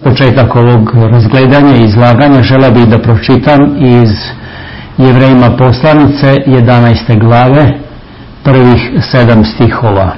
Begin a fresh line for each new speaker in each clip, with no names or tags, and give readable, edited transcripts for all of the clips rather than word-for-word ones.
Početak ovog razgledanja i izlaganja želeo bih da pročitam iz Jevrejima poslanice 11. glave prvih 7 stihova.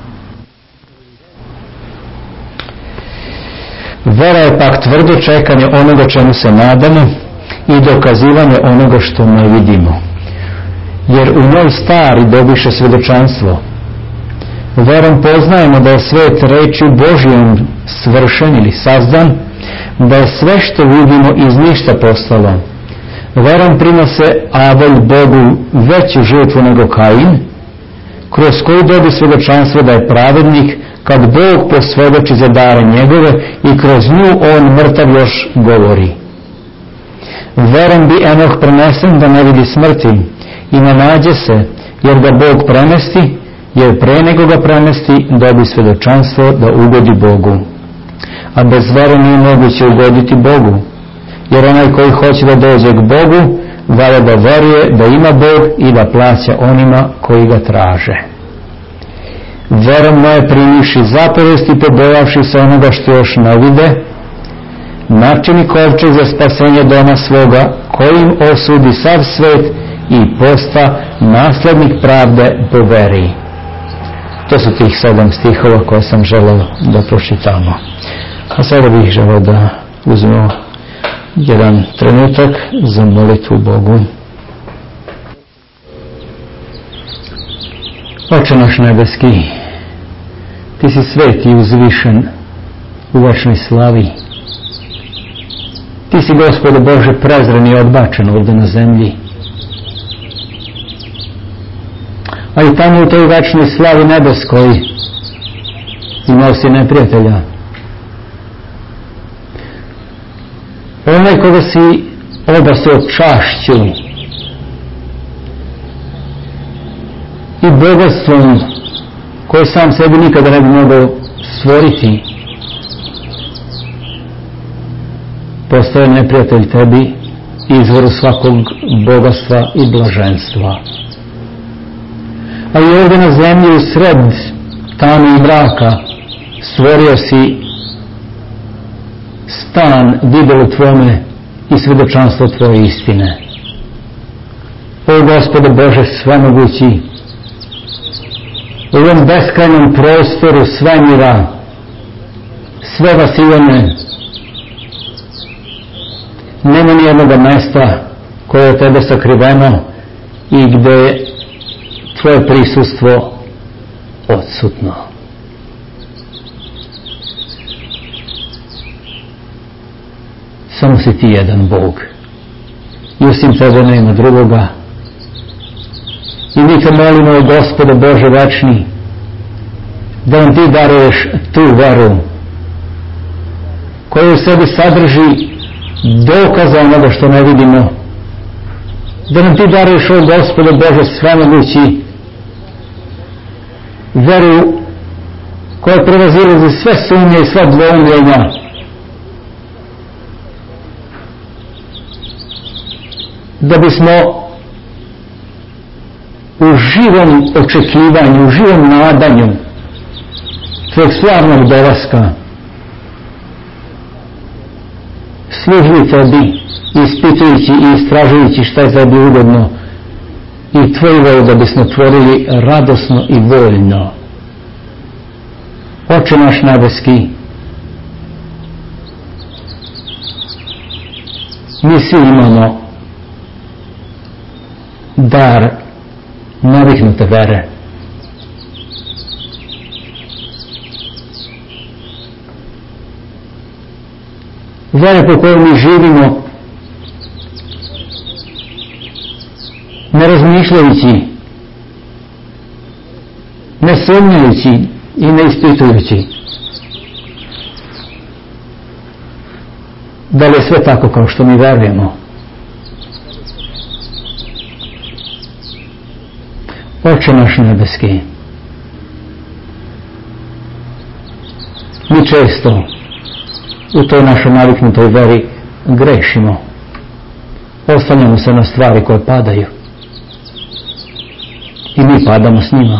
Vera je pak tvrdo čekanje onoga čemu se nadamo i dokazivanje onoga što ne vidimo. Jer u njoj stari dobiše svjedočanstvo. Verom poznajemo da je svijet reči Božijom svršen ili sazdan, da je sve što vidimo iz ništa postalo. Verom prinose Abel Bogu veću žrtvu nego Kain, kroz koju dobi svjedočanstvo da je pravednik, kad Bog posvjedoči za dare njegove i kroz nju on mrtav još govori. Verom bi Enoh prenesen da ne vidi smrti i ne nađe se, jer ga Bog premesti, jer pre nego ga premesti dobi svjedočanstvo da ugodi Bogu. A bez vere nije moguće ugoditi Bogu, jer onaj koji hoće da dođe k Bogu, valja da veruje da ima Bog i da plaća onima koji ga traže. Verom moje primivši zapovest i pobojavši se onoga što još ne vide, načini kovčeg za spasenje doma svoga, kojim osudi sav svet i posta naslednik pravde po veri. To su tih 7 stihova koje sam želeo da pročitamo. A sada bih želeo da uzmemo jedan trenutak za molitvu Bogu. Oče naš nebeski, Ti si svet i uzvišen u večnoj slavi. Ti si, Gospode Bože, prezren i odbačen ovdje na zemlji. A i tamo u toj večnoj slavi nebeskoj imao si neprijatelja. Onaj koga si obasio čašću i bogatstvom koje sam sebi nikada ne bi mogao stvoriti, postaje neprijatelj tebi, izvoru svakog bogatstva i blaženstva. A i ovdje na zemlji u sred tame i mraka stvorio si stan vidjelu tvome i svjedočanstvo tvoje istine. O Gospode Bože svemogući, u ovom beskrajnom prostoru svemira, sve vasiljene, nema nijednoga mesta koje je od tebe sakriveno i gdje je tvoje prisustvo odsutno. Samo si ti jedan Bog. I osim tebe nema drugoga. I mi te molimo, Gospode Bože večni, da nam ti daruješ tu veru koja u sebi sadrži dokaza onoga što ne vidimo. Da nam ti daruješ, o Gospode Bože svemogući, veru koja prevazilazi sve sumnje i sva dvoumljenja. Da bismo u živom očekivanju, u živom nadanju tvojeg slavnog dolaska služili tebi, ispitujući i istražujući šta je tebi ugodno i tvoju volju da bismo tvorili radosno i voljno. Oče naš nebeski, mi svi imamo dar naviknute vere. Vere po kojoj mi živimo, ne razmišljajući, ne sumnjajući i ne ispitujući da li je sve tako kao što mi verujemo. Oče naš nebeski, mi često u toj našoj naviknutoj veri grešimo. Oslanjamo se na stvari koje padaju. I mi padamo s njima.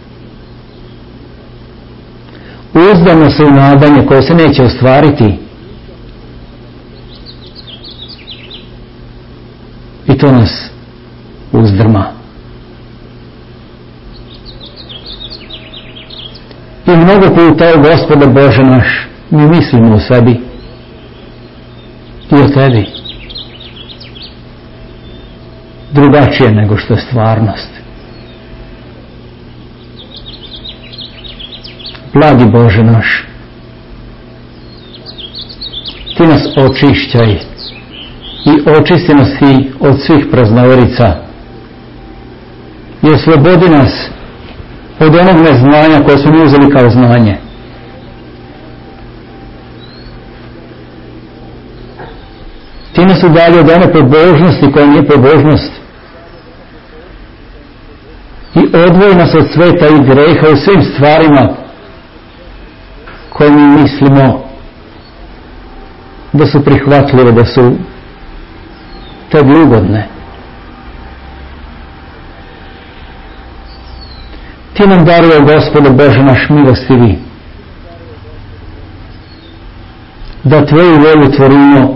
Uzdamo se u nadanje koje se neće ostvariti to nas uzdrma. I mnogo puta, o Gospode Bože naš, mi mislimo o sebi i o tebi drugačije nego što je stvarnost. Blagi Bože naš, ti nas očišćaj i očisti nas ti od svih praznoverica i oslobodi nas od onog neznanja koje smo mi uzeli kao znanje. Ti nas udalji od one pobožnosti koja nije pobožnost i odvoji nas od sveta i greha u svim stvarima koje mi mislimo da su prihvatljive, da su tebi ugodne. Ti nam daruje, Gospode Bože naš milostivi, da tvoju volju tvorimo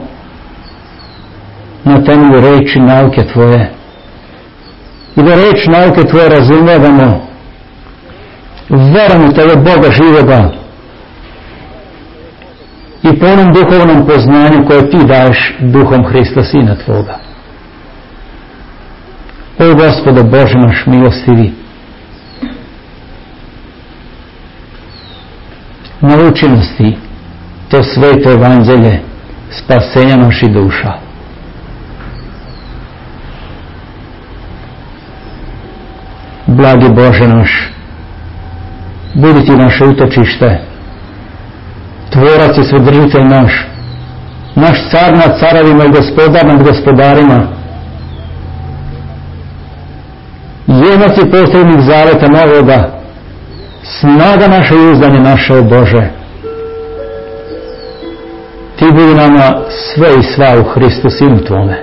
na temelju reči nauke tvoje i da reč nauke tvoje razumevamo verom u tebe, Boga živoga, i po onom duhovnom poznanju koje ti daješ duhom Hrista, Sina tvoga. O Gospode Bože naš milostivi, nauči nas ti to sveto evanđelje spasenja naših duša. Blagi Bože naš, budi ti naše utočište, tvorac i svedržitelj naš, naš car nad caravima i gospodar nad gospodarima, jemac i posrednik zaveta novoga, snaga naše i uzdanje naše, o Bože. Ti budi nama sve i sva u Hristu Sinu tvome.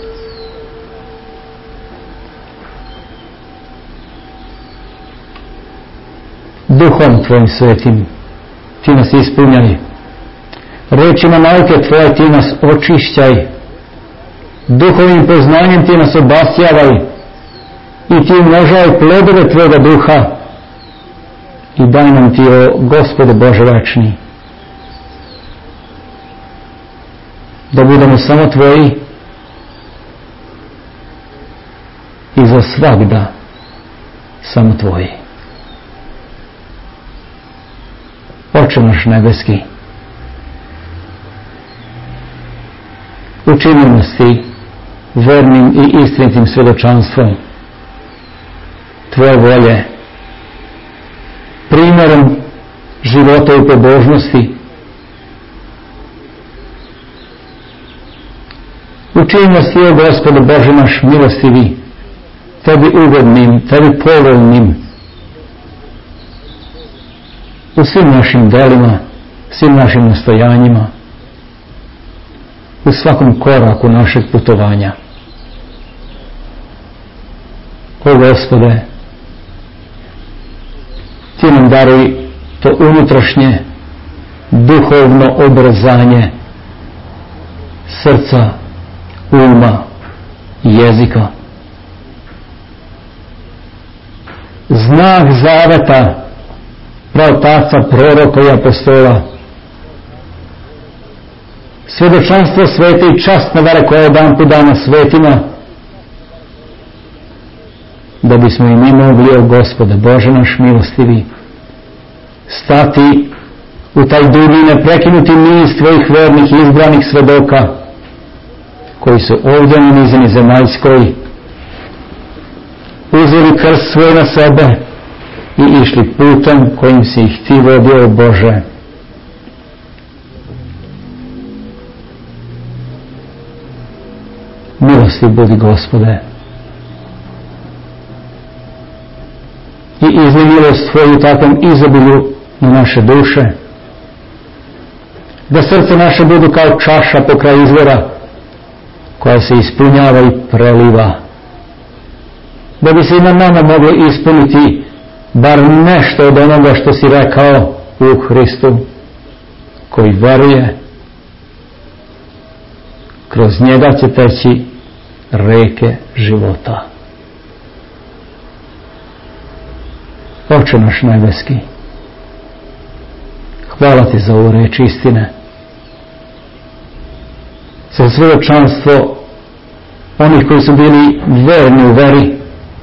Duhom tvojim svetim ti nas ispunjaj, rečima nauke tvoje ti nas očišćaj, duhovim poznanjem ti nas obasjavaj i ti umnožavaj plodove tvoga duha i daj nam ti, o Gospode Bože večni, da budemo samo tvoji i za svagda samo tvoji. Oče naš nebeski, učini nas ti vernim i istinitim svjedočanstvom tvoje volje, primjerom života i pobožnosti. Učini nas ti, o Gospode Bože naš milostivi, tebi ugodnim, tebi povoljnim u svim našim delima, svim našim nastojanjima, u svakom koraku našeg putovanja. O Gospode, ti nam daruj to unutrašnje duhovno obrazanje srca, uma i jezika. Znak zaveta praotaca, proroka i apostola, svjedočanstvo svete i častne vere koja je dan po dana svetima, da bismo i mi mogli, o Gospode Bože naš milostivi, stati u taj dugi i neprekinuti niz tvojih vernih i izbranih svedoka koji su ovdje na nizini zemaljskoj uzeli krst svoj na sebe i išli putem kojim si ih ti vodio, Bože. Milosti budi, Gospode, i izli milost tvoju takvom izobilju na naše duše, da srce naše budu kao čaša pokraj izvora koja se ispunjava i preliva, da bi se i na nama moglo ispuniti bar nešto od onoga što si rekao u Hristu, koji veruje, kroz njega će teći reke života. Oče naš nebeski, hvala ti za ovu reč istine, za svedočanstvo onih koji su bili verni u veri,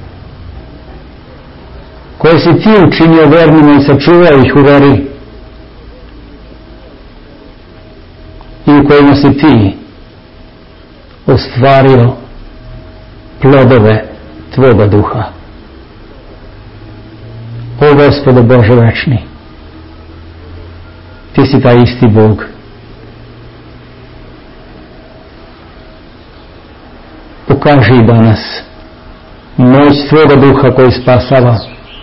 koje si ti učinio vernima i sačuvao ih u veri, i u kojima si ti ostvario plodove tvoga duha. O Gospode Bože večni, ti si taj isti Bog. Pokaži danas moć tvoga duha koji spasava,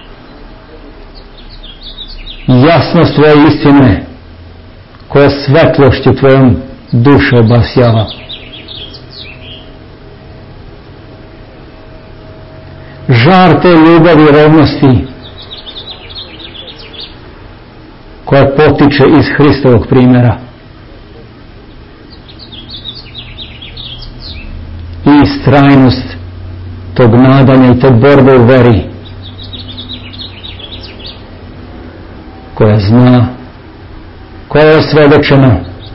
jasnost tvoje istine koja svetlošću tvojom duše obasjava. Žar te ljubavi i revnosti koja potiče iz Hristovog primjera i istrajnost tog nadanja i te borbe u veri koja zna, koja je osvjedočena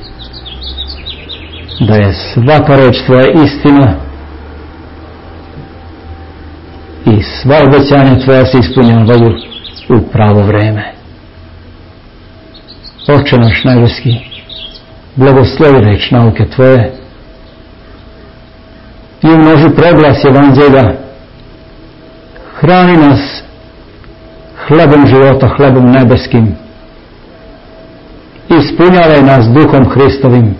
da je svaka reč tvoja istina i sva obećanja tvoja se ispunjavaju u pravo vreme. Oče naš nebeski, blagoslovi reč nauke tvoje i umnoži proglas evanđelja. Hrani nas hlebom života, hlebom nebeskim. Ispunjavaj nas duhom Hristovim,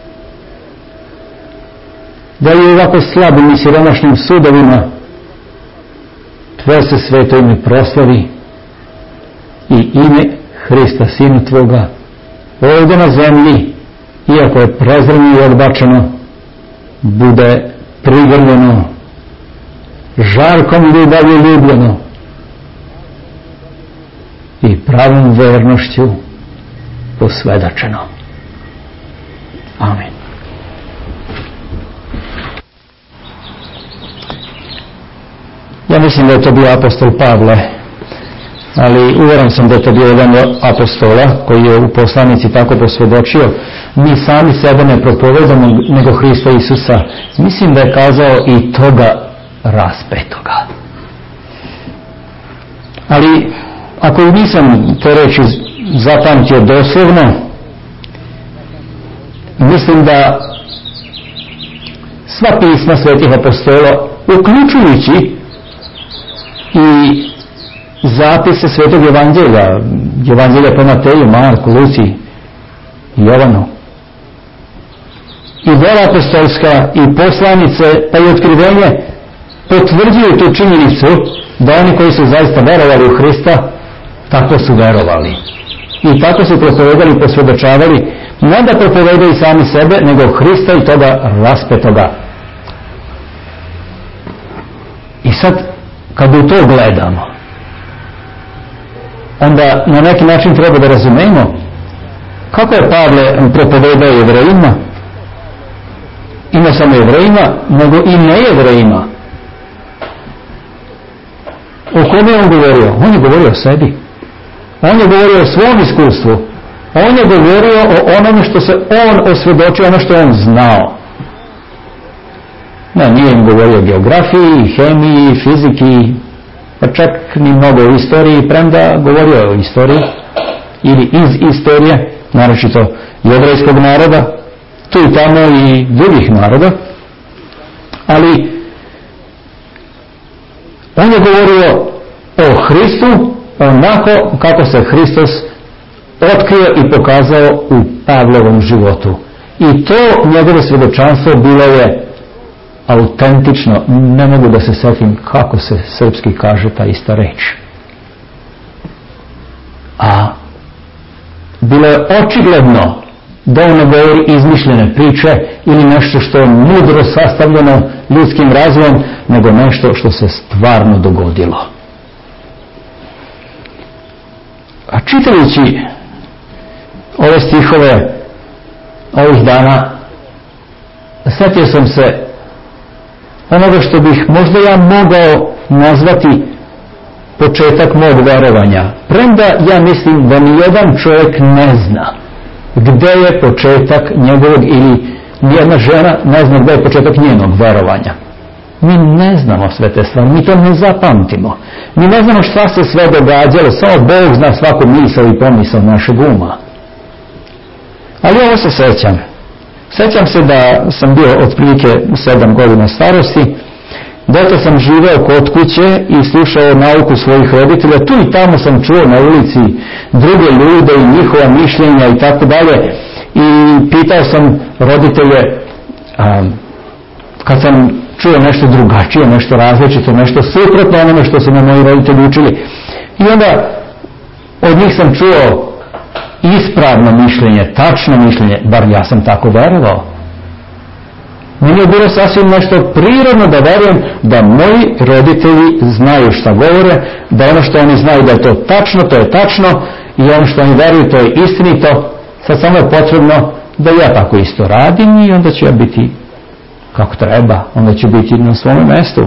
da i ovako slabim i siromašnim sudovima tvoje se sveto ime proslavi i ime Hrista, Sina tvoga, ovdje na zemlji, iako je prezreno i odbačeno, bude prigrljeno, žarkom ljubavi ljubljeno i pravom vernošću posvedočeno. Amin. Ja mislim da je to bio apostol Pavle, ali uvjeren sam da je to bio jedan apostola koji je u poslanici tako posvjedočio. Mi sami sebe ne propovedamo, nego Hrista Isusa. Mislim da je kazao i toga raspetoga. Ali ako nisam te reči zapamtio doslovno, mislim da sva pisma svetih apostola, uključujući i zapise svetog evanđelja po Mateju, Marku, Luci i Jovanu, i dela apostolska i poslanice pa i otkrivenje potvrđuju tu činjenicu da oni koji su zaista verovali u Hrista tako su verovali i tako su propovedali i posvjedočavali, ne da propovedaju sami sebe, nego Hrista i toga raspetoga. I sad kad u to gledamo, onda na neki način treba da razumemo kako je Pavle propovedao Jevrejima, i ne samo Jevrejima, nego i nejevrejima. O kome je on govorio? On je govorio o sebi. On je govorio o svom iskustvu. On je govorio o onome što se on osvjedočio, ono što je on znao. Ne, nije im govorio o geografiji, hemiji, fiziki, pa čak ni mnogo o istoriji, premda govorio o istoriji ili iz istorije, naročito jevrejskog naroda, tu i tamo i drugih naroda, ali on je govorio o Hristu onako kako se Hristos otkrio i pokazao u Pavlovom životu. I to njegovo svjedočanstvo bilo je autentično. Ne mogu da se sjetim kako se srpski kaže ta ista reč. A bilo je očigledno da on ne govori izmišljene priče ili nešto što je mudro sastavljeno ljudskim razvojem, nego nešto što se stvarno dogodilo. A čitajući ove stihove ovih dana, sjetio sam se onoga što bih možda ja mogao nazvati početak mog verovanja. Premda ja mislim da nijedan čovjek ne zna gdje je početak njegovog, ili nijedna žena ne zna gdje je početak njenog verovanja. Mi ne znamo sve te stvari, mi to ne zapamtimo. Mi ne znamo šta se sve događalo, samo Bog zna svaku misao i pomisao našeg uma. Ali ovo se sećam. Sećam se da sam bio otprilike 7 godina starosti. Dotle sam živeo kod kuće i slušao nauku svojih roditelja. Tu i tamo sam čuo na ulici druge ljude i njihova mišljenja i tako dalje. I pitao sam roditelje, kad sam čuo nešto drugačije, nešto različito, nešto suprotno onome što su me moji roditelji učili. I onda od njih sam čuo ispravno mišljenje, tačno mišljenje, bar ja sam tako verovao. Meni je bilo sasvim nešto prirodno da verujem da moji roditelji znaju šta govore, da ono što oni znaju da je to tačno, to je tačno, i ono što oni veruju to je istinito. Sad samo je potrebno da ja tako isto radim i onda ću ja biti kako treba, onda ću biti na svome mjestu.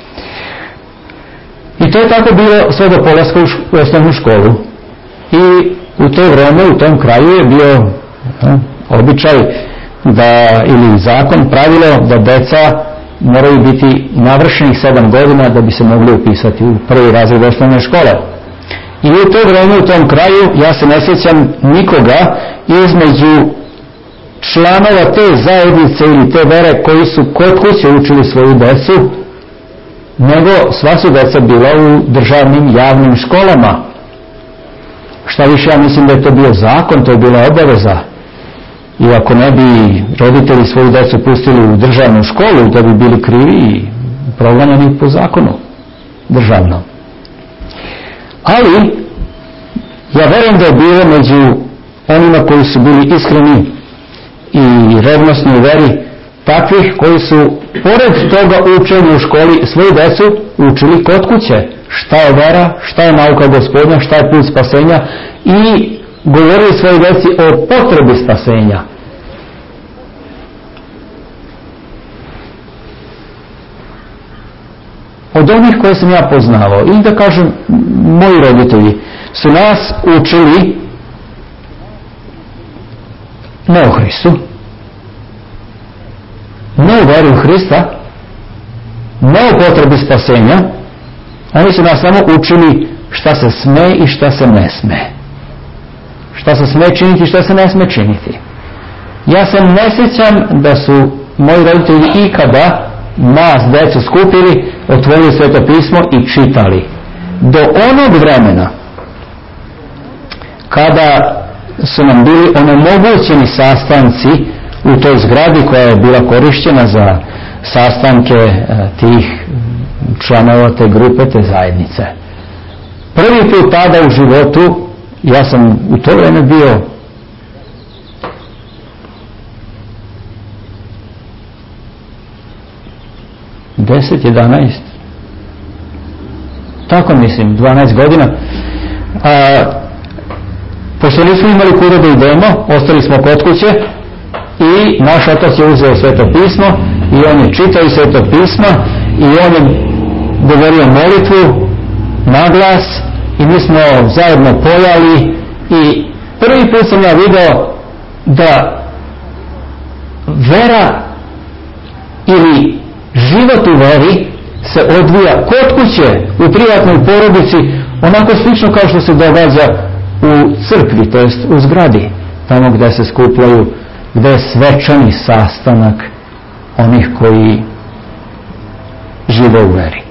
I to je tako bilo sve do polaska u osnovnu školu. I u to vrijeme, u tom kraju je bio običaj da, ili zakon, pravilo da deca moraju biti navršenih 7 godina da bi se mogli upisati u prvi razred osnovne škole. I u to vrijeme, u tom kraju, ja se ne sjećam nikoga između članova te zajednice ili te vere koji su kod kuće učili svoju decu, nego sva su deca bila u državnim javnim školama. Šta više, ja mislim da je to bio zakon, to je bila obaveza. I ako ne bi roditelji svoju decu pustili u državnu školu, da bi bili krivi i proganjani po zakonu državnom. Ali ja verujem da je bilo među onima koji su bili iskreni i revnosni u veri takvih koji su pored toga učenja u školi svoju decu učili kod kuće. Šta je vera, šta je nauka Gospodnja, šta je put spasenja, i govorili svojoj deci o potrebi spasenja. Od onih koje sam ja poznavao, ili da kažem moji roditelji, su nas učili ne o Hristu, ne o veri u Hrista, ne o potrebi spasenja. Oni su nas samo učili šta se sme i šta se ne sme. Šta se sme činiti i šta se ne sme činiti. Ja se ne sjećam da su moji roditelji ikada nas, decu, skupili, otvorili Sveto pismo i čitali. Do onog vremena kada su nam bili onemogućeni sastanci u toj zgradi koja je bila korišćena za sastanke tih članova te grupe, te zajednice. Prvi put tada u životu, ja sam u to vrijeme bio deset, 11, tako mislim, 12 godina. Pošto nismo imali kuda da idemo, ostali smo kod kuće i naš otac je uzeo Sveto pismo i on je čitao Sveto pisma i on je govorio molitvu na glas i mi smo zajedno pojali i prvi put sam ja video da vera ili život u veri se odvija kod kuće, u privatnoj porodici, onako slično kao što se događa u crkvi, to jest u zgradi, tamo gdje se skupljaju, gdje je svečani sastanak onih koji žive u veri.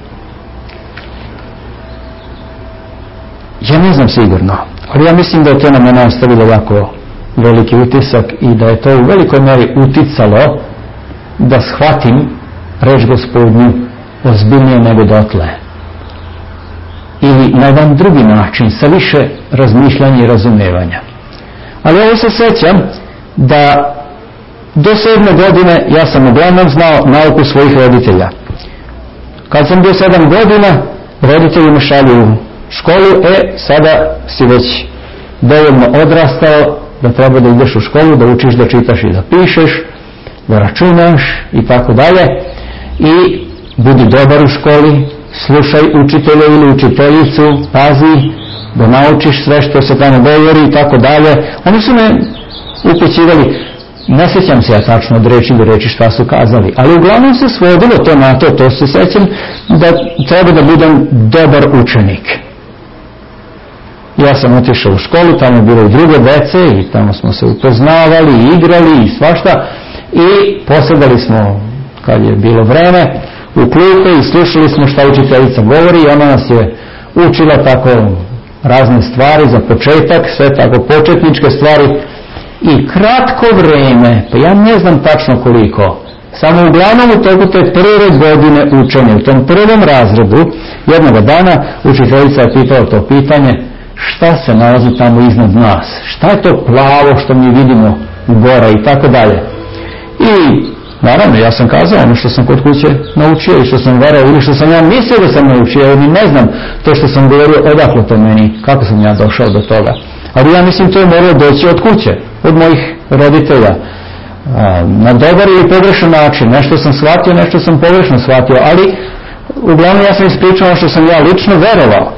Ja ne znam sigurno, ali ja mislim da je to na mene ostavilo jako veliki utisak i da je to u velikoj meri uticalo da shvatim reč Gospodnju ozbiljnije nego dotle. Ili na jedan drugi način, sa više razmišljanja i razumevanja. Ali ovo se sjećam da do 7. godine ja sam uglavnom znao nauku svojih roditelja. Kad sam bio 7 godina, roditelji me šalju u školu, sada si već dovoljno odrastao da treba da ideš u školu, da učiš da čitaš i da pišeš, da računaš i tako dalje. I budi dobar u školi, slušaj učitelja ili učiteljicu, pazi da naučiš sve što se tamo govori i tako dalje. Oni su me upućivali, ne sjećam se ja tačno od reči do reči šta su kazali, ali uglavnom se svodilo to na to se sjećam da treba da budem dobar učenik. Ja sam otišao u školu, tamo je bilo i druge dece i tamo smo se upoznavali i igrali i svašta i posedali smo, kad je bilo vreme, u klupe i slušali smo šta učiteljica govori i ona nas je učila tako razne stvari za početak, sve tako početničke stvari i kratko vreme, pa ja ne znam tačno koliko, samo uglavnom u toku te prve godine učenja, u tom prvom razredu, jednog dana učiteljica je pitala to pitanje, šta se nalazi tamo iznad nas, šta je to plavo što mi vidimo gore i tako dalje. I naravno ja sam kazao ono što sam kod kuće naučio i što sam verao ili što sam ja mislio da sam naučio, jer ni ne znam to što sam govorio odakle to meni, kako sam ja došao do toga. Ali ja mislim to je moralo doći od kuće, od mojih roditelja, na dobar ili pogrešan način. Nešto sam shvatio, nešto sam pogrešno shvatio, ali uglavnom ja sam ispričao ono što sam ja lično verovao.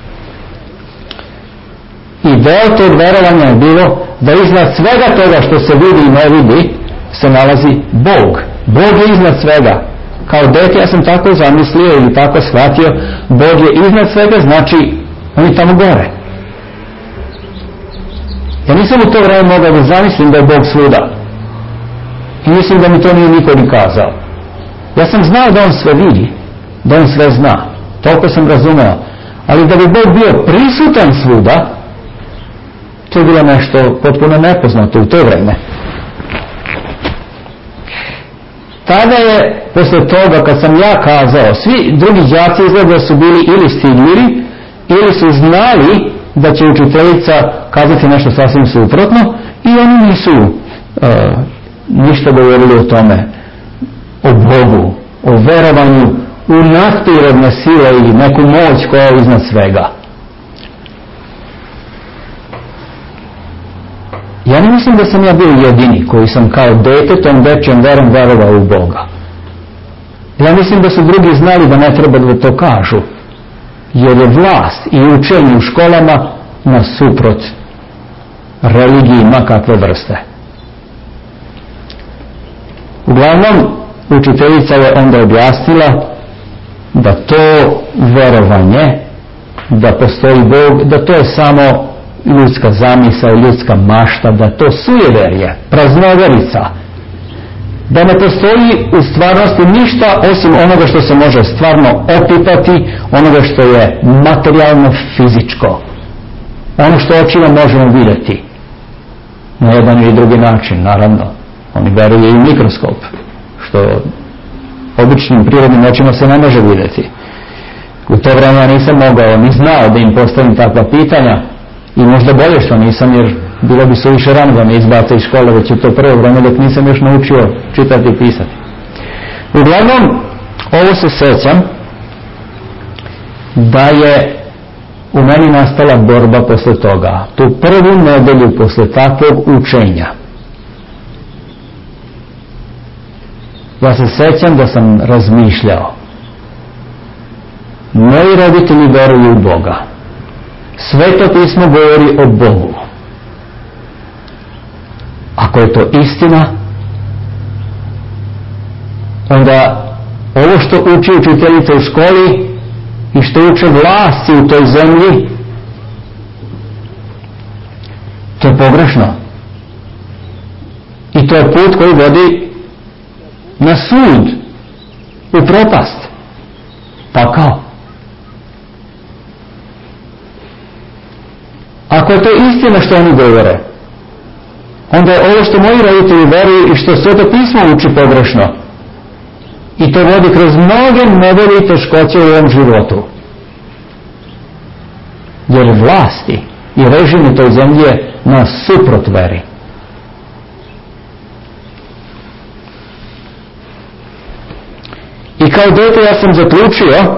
I deo tog verovanja je bilo da iznad svega toga što se vidi i ne vidi se nalazi Bog. Bog je iznad svega. Kao dete ja sam tako zamislio ili tako shvatio, Bog je iznad svega, znači on je tamo gore. Ja nisam u to vreme mogao da zamislim da je Bog svuda. I mislim da mi to nije niko ni kazao. Ja sam znao da on sve vidi, da on sve zna. Toliko sam razumeo. Ali da bi Bog bio prisutan svuda, to je bilo nešto potpuno nepoznato u to vreme. Tada je, posle toga, kad sam ja kazao, svi drugi đaci izgleda su bili ili stidljivi, ili su znali da će učiteljica kazati nešto sasvim suprotno i oni nisu ništa govorili o tome, o Bogu, o verovanju u nadprirodne sile ili neku moć koja je iznad svega. Ja ne mislim da sam ja bio jedini koji sam kao dete tom dečjem verom verovao u Boga. Ja mislim da su drugi znali da ne treba da to kažu, jer je vlast i učenje u školama nasuprot religiji makakve vrste. Uglavnom, učiteljica je onda objasnila da to verovanje, da postoji Bog, da to je samo ljudska zamisao, ljudska mašta, da to sujeverje, praznoverica, da ne postoji u stvarnosti ništa osim onoga što se može stvarno opipati, onoga što je materijalno fizičko, ono što očima možemo vidjeti na jedan ili drugi način. Naravno, oni veruju i mikroskop, što običnim prirodnim očima se ne može vidjeti. U to vreme ja nisam mogao ni znao da im postavim takva pitanja i možda bolje što nisam, jer bilo bi suviše rano da me izbace iz škole već u to prvo vreme dok nisam još naučio čitati i pisati. Uglavnom, ovo se sjećam da je u meni nastala borba posle toga. Tu prvu nedelju posle takvog učenja ja se sjećam da sam razmišljao, moji roditelji veruju u Boga, Sveto pismo govori o Bogu. Ako je to istina, onda ovo što uči učiteljica u školi i što uče vlasti u toj zemlji, to je pogrešno. I to je put koji vodi na sud, u propast, pakao. Ako je to istina što oni govore, onda je ovo što moji roditelji veruju i što Sveto pismo uči pogrešno. I to vodi kroz mnoge nevolje i teškoće u ovom životu. Jer vlasti i režim u toj zemlji je nasuprot veri. I kao dete ja sam zaključio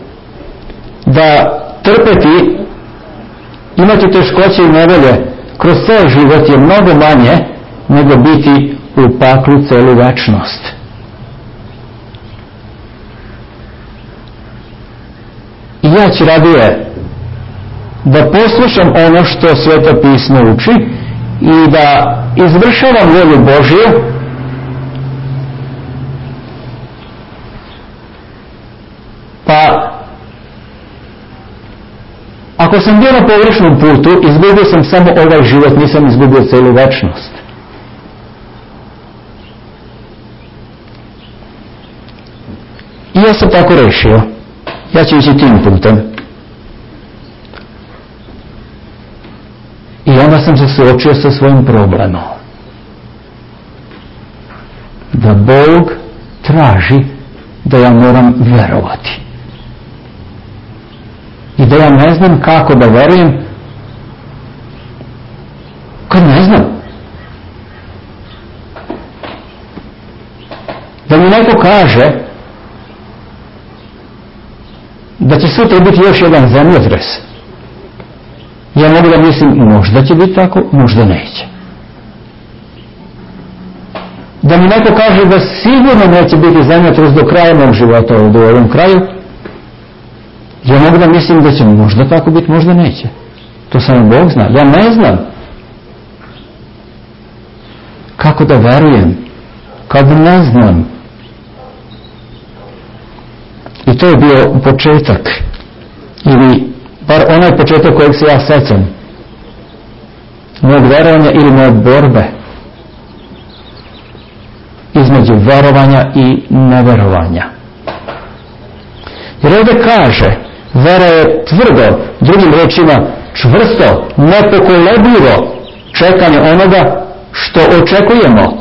da trpeti, imati teškoće i nevolje kroz ceo život je mnogo manje nego biti u paklu celu večnost. I ja ću radije da poslušam ono što Sveto pismo uči i da izvršavam volju Božju, pa ako sam bio na pogrešnom putu, izgubio sam samo ovaj život, nisam izgubio celu večnost. I ja sam tako rešio. Ja ću ići tim putem. I onda sam se suočio sa svojim problemom. Da Bog traži da ja moram verovati. I da ja ne znam kako da verujem kad ne znam. Da mi neko kaže da će sutra biti još jedan zemljotres. Ja mogu da mislim, možda će biti tako, možda neće. Da mi neko kaže da sigurno neće biti zemljotres do kraja mog života ovdje u ovom kraju, ja mogu da mislim da će možda tako biti, možda neće. To samo Bog zna. Ja ne znam kako da verujem kad ne znam. I to je bio početak, ili bar onaj početak kojeg se ja sećam, mojeg verovanja ili moje borbe između verovanja i neverovanja. Jer ovdje kaže, vera je tvrdo, drugim rečima čvrsto, nepokolebljivo čekanje onoga što očekujemo.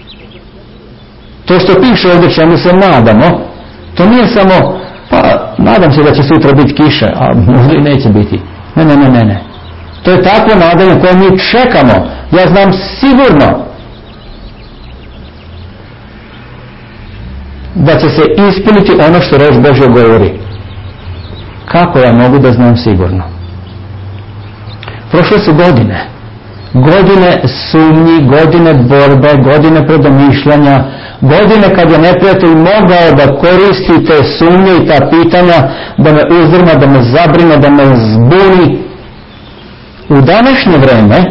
To što piše ovdje čemu se nadamo, to nije samo, pa nadam se da će sutra biti kiše, a možda i neće biti. Ne. To je takvo nadanje koje mi čekamo. Ja znam sigurno da će se ispuniti ono što reč Božja govori. Kako ja mogu da znam sigurno? Prošle su godine. Godine sumnji, godine borbe, godine predomišljanja, godine kad je neprijatelj mogao da koristi te sumnje i ta pitanja, da me uzdrma, da me zabrine, da me zbuni. U današnje vreme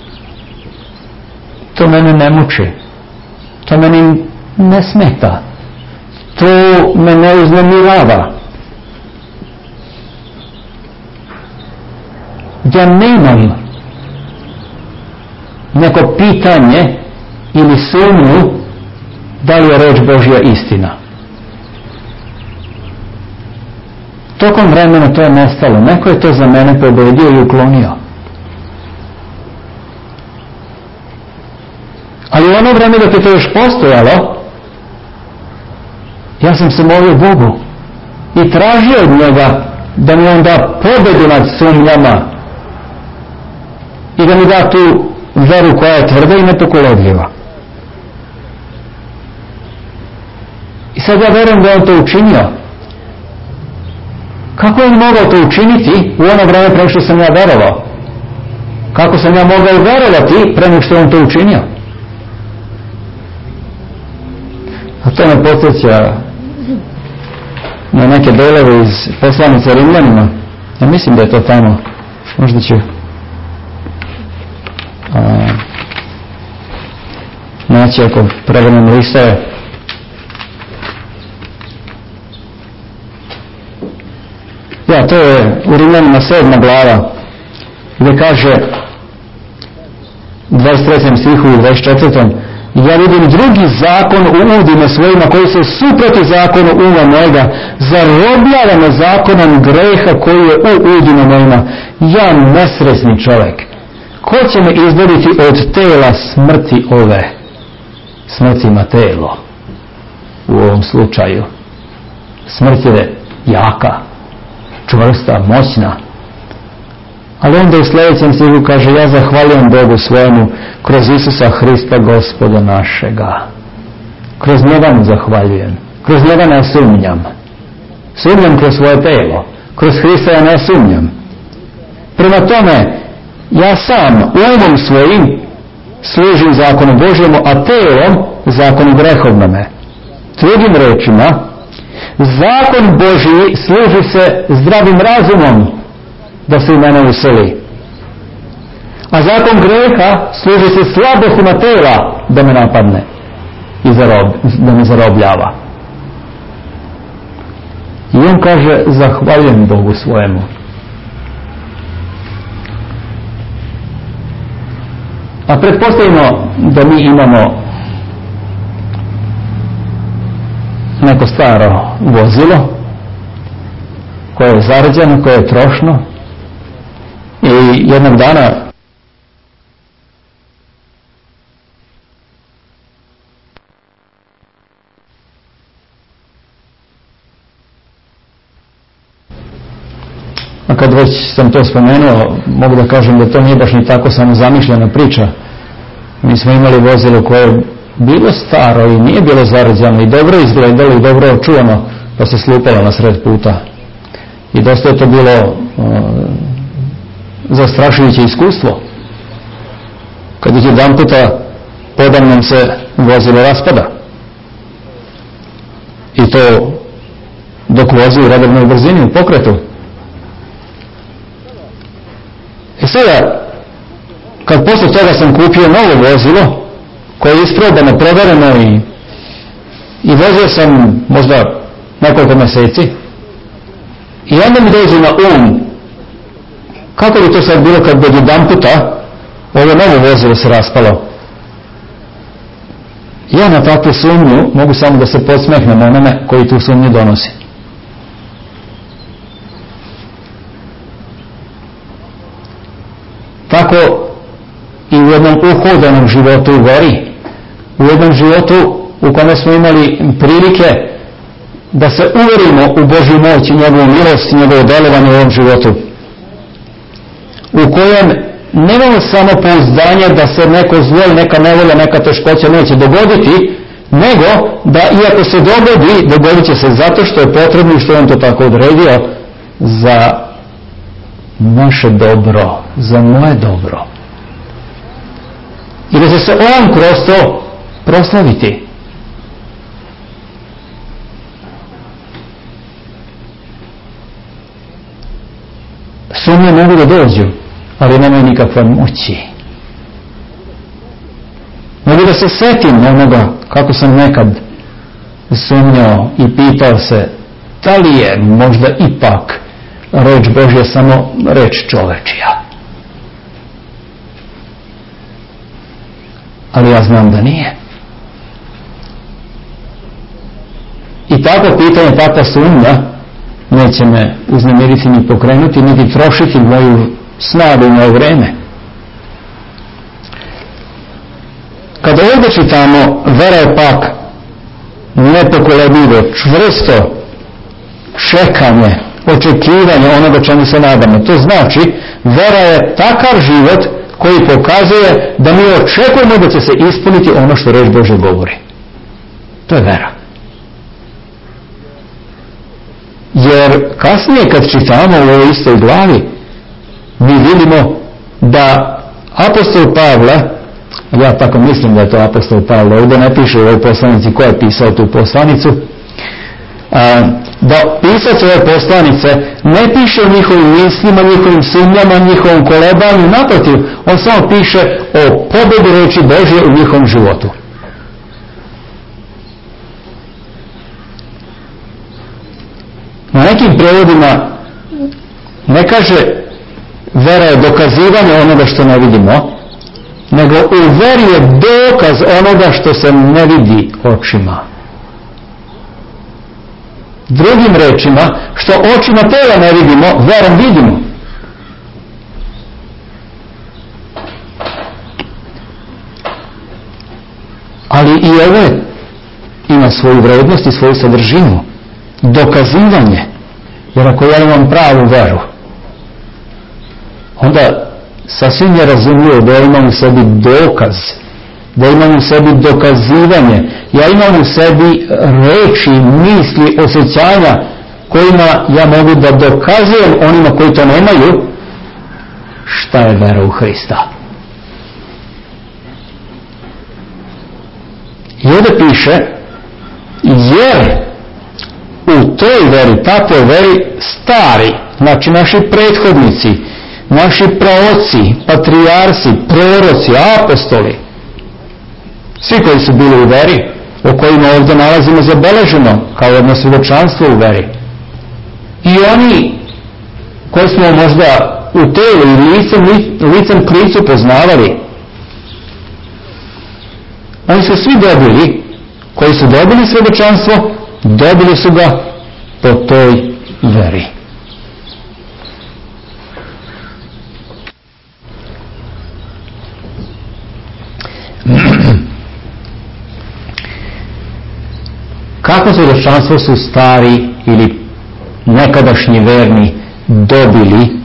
to mene ne muči. To meni ne smeta. To me ne uznemirava. Ja nemam neko pitanje ili sumnju da li je reč Božja istina. Tokom vremena to je nestalo. Neko je to za mene pobedio i uklonio. Ali u ono vreme dok je to još postojalo, ja sam se molio Bogu i tražio od njega da mi on da pobedu nad sumnjama i da mi da tu veru koja je tvrda i nepokolebljiva. I sad ja verujem da je on to učinio. Kako je on mogao to učiniti u ono vreme pre što sam ja verovao? Kako sam ja mogao verovati pre nego što je on to učinio? A to me podsjeća na neke delove iz poslanice Rimljanima. Ja mislim da je to tamo. Možda ću naći ako prevrnem listove. Ja, to je u Rimljanima 7. glava gdje kaže 23. stihu i 24. Ja vidim drugi zakon u udima svojima koji se suproti zakonu uma mojega, zarobljavam me zakonom greha koji je u udima mojima. Ja nesrećni čovjek. Ko će me izbaviti od tela smrti ove? Smrt ima telo. U ovom slučaju. Smrt je jaka, čvrsta, moćna. Ali onda u sljedećem stihu kaže, ja zahvaljujem Bogu svojemu kroz Isusa Hrista Gospoda našega. Kroz njega mu zahvaljujem. Kroz njega ne sumnjam. Sumnjam kroz svoje telo. Kroz Hrista ja ne sumnjam. Prema tome, ja sam umom svojim služim zakonu Božjemu, a telom zakonu grehovnome. Drugim rečima, Zakon Božji služi se zdravim razumom da se u mene useli. A zakon greha služi se slabostima tela da me napadne i da me zarobljava. I on kaže, zahvaljujem Bogu svojemu. A pretpostavimo da mi imamo neko staro vozilo koje je zarđeno, koje je trošno i jednog dana a kad već sam to spomenuo, mogu da kažem da to nije baš ni tako samo zamišljena priča. Mi smo imali vozilo koje je bilo staro i nije bilo zarđano i dobro izgledalo i dobro očuvano, pa se slupalo na sred puta. I dosta je to bilo zastrašujuće iskustvo. Kad ih jedan puta podamnom se vozilo raspada. I to dok vozi u redovnoj brzini, u pokretu. I sada, kad posle toga sam kupio novo vozilo, koje je isprobano, provereno i vozio sam možda nekoliko meseci, i onda mi dođe na kako bi to sad bilo kad bi jedan puta ovo novo vozilo se raspalo. Ja na takvu sumnju mogu samo da se podsmehnem onome koji tu sumnju donosi. Tako i u jednom uhodanom životu u veri, u jednom životu u kome smo imali prilike da se uverimo u Božju moć i njegovu milost i njegovo delovanje u ovom životu, u kojem nemamo samo pouzdanje da se neko zlo i neka nevolja, neka teškoća neće dogoditi, nego da iako se dogodi, dogodit će se zato što je potrebno i što je on to tako odredio za naše dobro, za moje dobro. I da će se on kroz to proslaviti. Sumnje mogu da dođu, ali nemaju nikakve moći. Mogu da se setim onoga kako sam nekad sumnjao i pitao se da li je možda ipak reč Božja samo reč čovečija. Ali ja znam da nije. I tako pitanje, takva sumnja neće me uznemiriti ni pokrenuti, niti trošiti moju snagu i moje vreme. Kada ovdje čitamo, vera je pak nepokolebljivo, čvrsto čekanje, očekivanje onoga čemu se nadamo. To znači, vera je takav život koji pokazuje da mi očekujemo da će se ispuniti ono što reč Božja govori. To je vera. Jer kasnije kad čitamo u ovoj istoj glavi, mi vidimo da apostol Pavle, ja tako mislim da je to apostol Pavle, ovdje ne piše u ovoj poslanici ko je pisao tu poslanicu, da pisac ove poslanice ne piše o njihovim mislima, njihovim sumnjama, njihovom kolebanju, naprotiv, on samo piše o pobjedi reči Božje u njihovom životu. Na nekim prevodima ne kaže vera je dokazivanje onoga što ne vidimo, nego u veri je dokaz onoga što se ne vidi očima. Drugim rečima, što očima tela ne vidimo, verom vidimo. Ali i ovo ima svoju vrednost i svoju sadržinu. Dokazivanje. Jer ako ja imam pravu veru, onda sasvim je razumljivo da ja imam u sebi dokaz, da imam u sebi dokazivanje, ja imam u sebi reči, misli, osjećanja kojima ja mogu da dokazujem onima koji to nemaju šta je vera u Hrista. I ovdje piše, jer u u toj veri, takvoj veri stari, znači naši prethodnici, naši praoci, patrijarsi, proroci, apostoli, svi koji su bili u veri, o kojima ovdje nalazimo zabeleženo kao jedno svjedočanstvo u veri. I oni koji smo možda u telu i licem k licu poznavali, oni su svi dobili, koji su dobili svjedočanstvo, dobili su ga po toj veri. Kako svjedočanstvo su stari ili nekadašnji verni dobili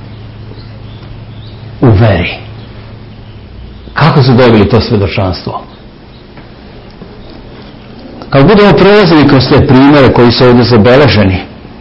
u veri? Kako su dobili to svjedočanstvo? Kad budemo prolazili kroz te primjere koji su ovdje zabeleženi,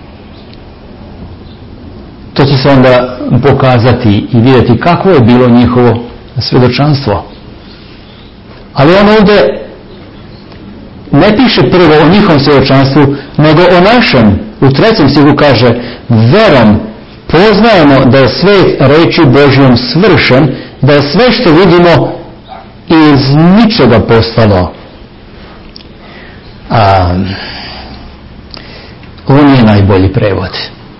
to će se onda pokazati i vidjeti kako je bilo njihovo svjedočanstvo. Ali on ovdje ne piše prvo o njihovom svjedočanstvu, nego o našem. U 3. stihu kaže: verom poznajemo da je svet reči Božjom svršen, da je sve što vidimo iz ničega postalo. Ovo nije najbolji prevod.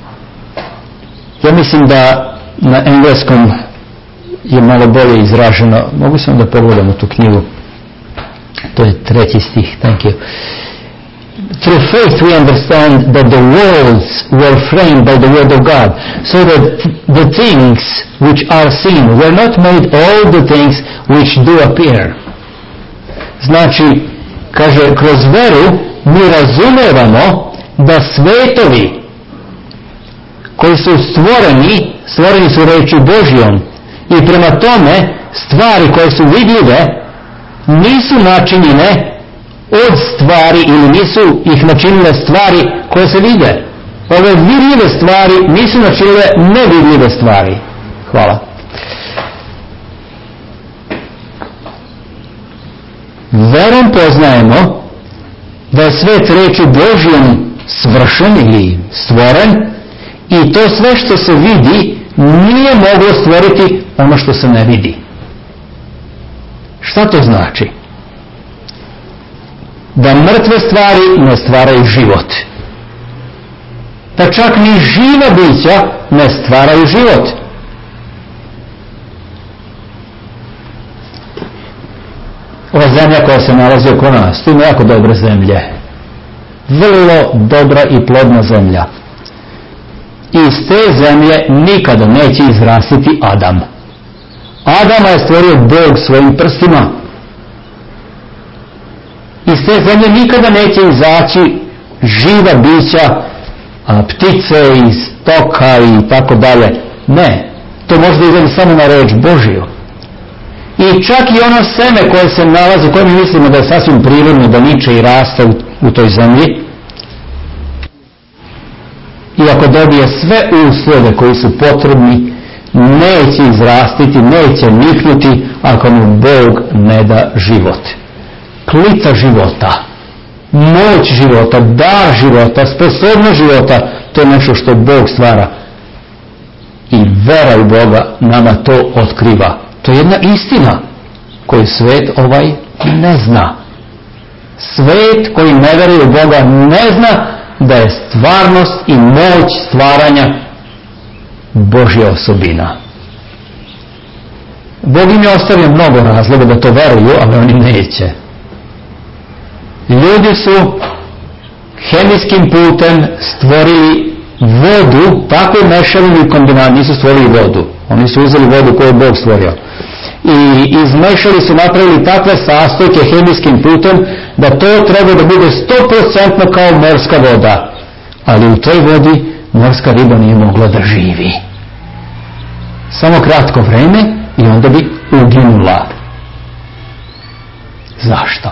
Ja mislim da na engleskom je malo bolje izraženo. Mogu sam da pogledam u tu knjigu. To je 3. stih. Thank you. Through faith we understand that the worlds were framed by the word of God, so that the things which are seen were not made all the things which do appear. Znači, kaže, kroz veru mi razumevamo da svetovi koji su stvoreni su reči Božjom, i prema tome stvari koje su vidljive nisu načinjene od stvari ili nisu ih načinile stvari koje se vide. Ove vidljive stvari nisu načinile nevidljive stvari. Hvala. Verom poznajemo da je svet reči Božjom svršen ili stvoren, i to sve što se vidi nije moglo stvoriti ono što se ne vidi. Šta to znači? Da mrtve stvari ne stvaraju život. Da čak ni živa bića ne stvaraju život. Ova zemlja koja se nalazi oko nas, to ima jako dobre zemlje. Vrlo dobra i plodna zemlja. Iz te zemlje nikada neće izrastiti Adam. Adama je stvorio Bog svojim prstima. Iz te zemlje nikada neće izaći živa bića, ptice i stoka i tako dalje. Ne, to može da izaći samo na reč Božju. I čak i ono seme koje se nalazi, koje mi mislimo da je sasvim prirodno, da niče i raste u toj zemlji, i ako dobije sve uslove koji su potrebni, neće izrastiti, neće niknuti ako mu Bog ne da život. Klica života, moć života, dar života, sposobnost života, to je nešto što Bog stvara. I vera u Boga nama to otkriva. To je jedna istina koju svet ne zna. Svet koji ne veruje u Boga ne zna da je stvarnost i moć stvaranja Božja osobina. Bog im je ostavio mnogo razloga da to veruju, ali oni neće. Ljudi su hemijskim putem stvorili vodu, tako mešavinu i kombinat, nisu stvorili vodu. Oni su uzeli vodu koju je Bog stvorio. I izmešali su, napravili takve sastojke hemijskim putem da to treba da bude 100% kao morska voda. Ali u toj vodi morska riba nije mogla da živi. Samo kratko vreme i onda bi uginula. Zašto?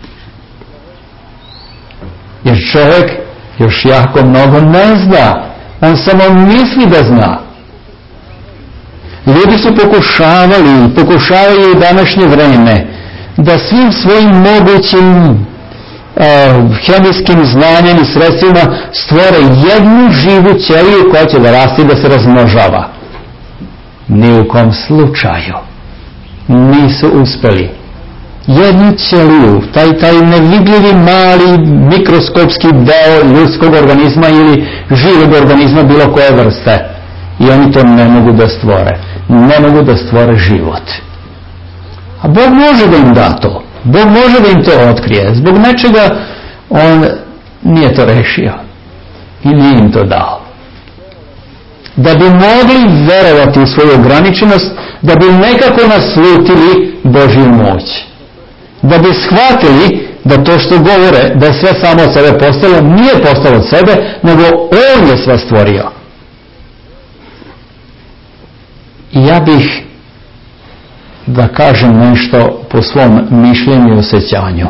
Jer čovjek još jako mnogo ne zna. On samo misli da zna. Ljudi su pokušavaju u današnje vreme da svim svojim mogućim hemijskim znanjem i sredstvima stvore jednu živu ćeliju koja će da rasti i da se razmnožava. Ni u kom slučaju nisu uspeli jednu ćeliju, taj nevidljivi mali mikroskopski deo ljudskog organizma ili živog organizma bilo koje vrste, i oni to ne mogu da stvore. Ne mogu da stvore život. A Bog može da im da to. Bog može da im to otkrije. Zbog nečega on nije to rešio i nije im to dao. Da bi mogli verovati u svoju ograničenost, da bi nekako naslutili Božju moć. Da bi shvatili da to što govore, da je sve samo od sebe postalo, nije postalo od sebe, nego on je sve stvorio. I ja bih da kažem nešto po svom mišljenju i osjećanju.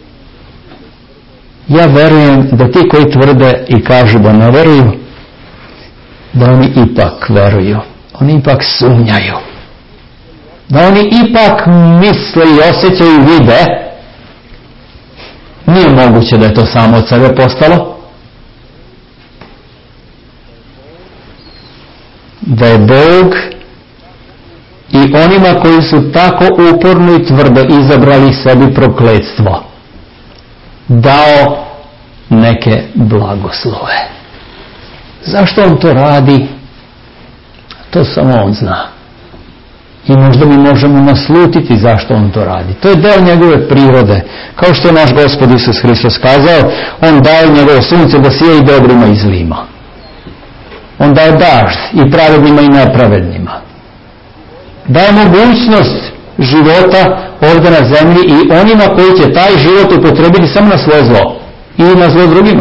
Ja verujem da ti koji tvrde i kažu da ne veruju, da oni ipak veruju. Oni ipak sumnjaju. Da oni ipak misle i osjećaju i vide. Nije moguće da je to samo od sebe postalo. Da je Bog i onima koji su tako uporno i tvrdo izabrali sebi prokletstvo dao neke blagoslove. Zašto on to radi? To samo on zna. I možda mi možemo naslutiti zašto on to radi. To je deo njegove prirode. Kao što je naš Gospod Isus Hristos kazao, on daje njegovo sunce da sije i dobrima i zlima. On daje dažd i pravednima i nepravednima. Daje mogućnost života ovdje na zemlji i onima koji će taj život upotrebiti samo na svoje zlo i na zlo drugima.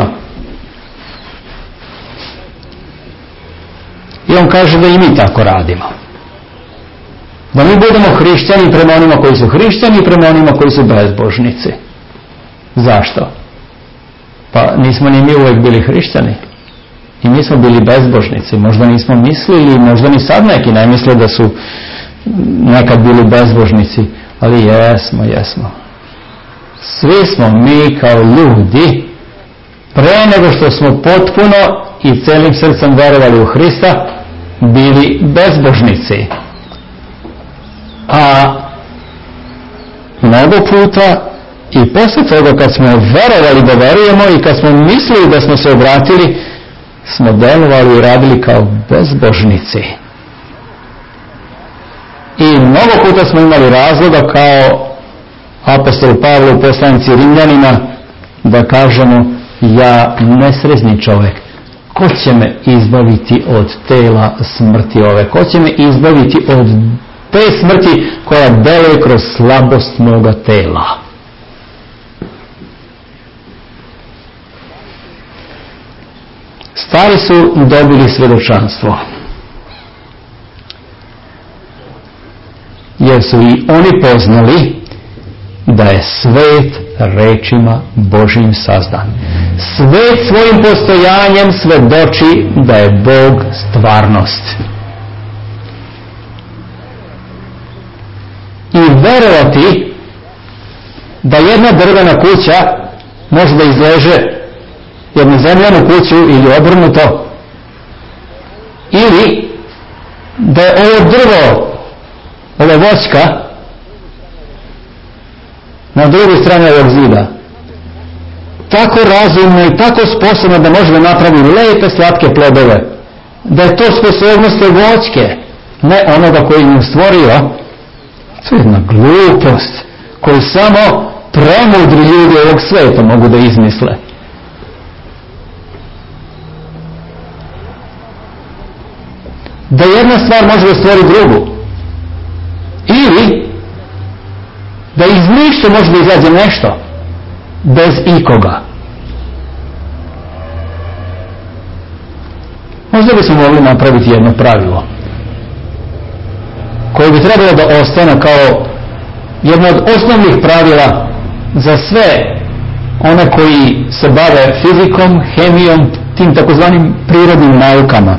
I on kaže da i mi tako radimo. Da mi budemo hrišćani prema onima koji su hrišćani i prema onima koji su bezbožnici. Zašto? Pa nismo ni mi uvijek bili hrišćani. I mi smo bili bezbožnici. Možda nismo mislili, možda ni sad neki ne misle da su nekad bili bezbožnici. Ali jesmo. Svi smo mi kao ljudi, pre nego što smo potpuno i celim srcem verovali u Hrista, bili bezbožnici. A mnogo puta i posle toga kad smo verovali da verujemo i kad smo mislili da smo se obratili, smo delovali i radili kao bezbožnici. I mnogo puta smo imali razloga kao apostol Pavle u poslanici Rimljanima da kažemo: ja nesrećni čovjek, ko će me izbaviti od tela smrti ove? Ko će me izbaviti od te smrti koja deluje kroz slabost moga tela? Stari su dobili svjedočanstvo, jer su i oni poznali da je svet rečima Božjim sazdan. Svet svojim postojanjem svedoči da je Bog stvarnost. I verovati da jedna drvena kuća može da izleže jednu zemljanu kuću ili obrnuto, ili da je ovo drvo, ova voćka na drugoj strani ovog zida tako razumno i tako sposobno da može da napravi lepe slatke plodove, da je to sposobnost te voćke, ne onoga koji nju stvorio. To je jedna glupost koju samo premudri ljudi ovog sveta mogu da izmisle. Da jedna stvar može da stvori drugu, ili da iz ništa može da izađe nešto bez ikoga. Možda bismo mogli napraviti jedno pravilo koje bi trebalo da ostane kao jedno od osnovnih pravila za sve one koji se bave fizikom, hemijom, tim takozvanim prirodnim naukama.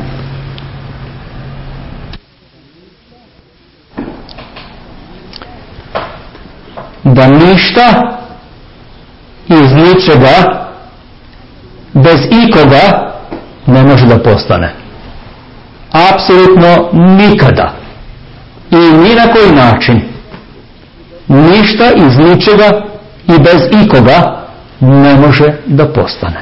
Da ništa iz ničega, bez ikoga ne može da postane. Apsolutno nikada. I ni na koji način. Ništa iz ničega i bez ikoga ne može da postane.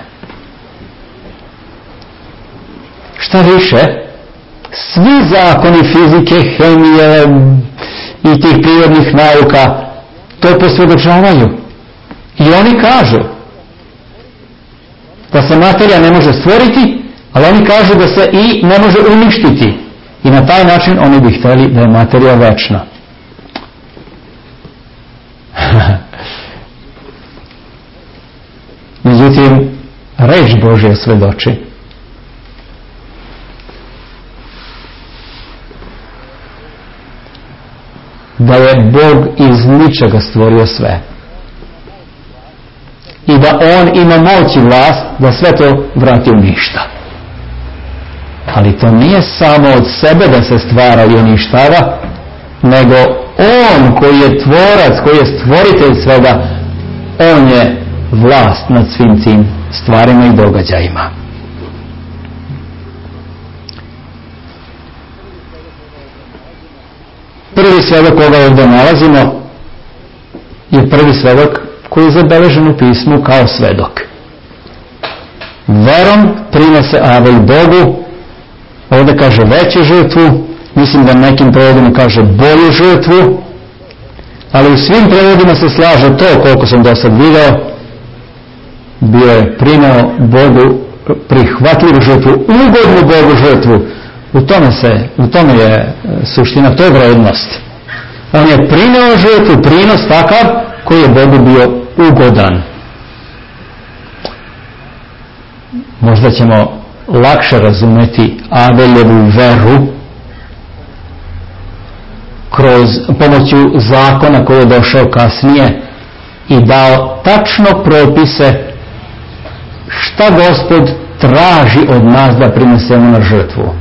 Šta više, svi zakoni fizike, hemije i tih prirodnih nauka to posvjedočavaju. I oni kažu da se materija ne može stvoriti, ali oni kažu da se i ne može uništiti. I na taj način oni bi htjeli da je materija večna. Međutim, reč Božja svedoči da je Bog iz ničega stvorio sve. I da On ima moć i vlast da sve to vrati u ništa. Ali to nije samo od sebe da se stvara i uništava, nego On koji je tvorac, koji je stvoritelj svega, On je vlast nad svim tim stvarima i događajima. Prvi svedok koga ovdje nalazimo je prvi svedok koji je zabeležen u pismu kao svedok. Verom prinese Abel Bogu, ovdje kaže veću žrtvu, mislim da nekim prevodima kaže bolju žrtvu, ali u svim prevodima se slaže to, koliko sam do sad video, bio je prineo Bogu prihvatljivu žrtvu, ugodnu Bogu žrtvu. U tome je suština, to je vrednost. On je prineo žrtvu, prinos takav koji je Bogu bio ugodan. Možda ćemo lakše razumjeti Abeljevu veru kroz pomoću zakona koji je došao kasnije i dao tačno propise šta Gospod traži od nas da prinesemo na žrtvu.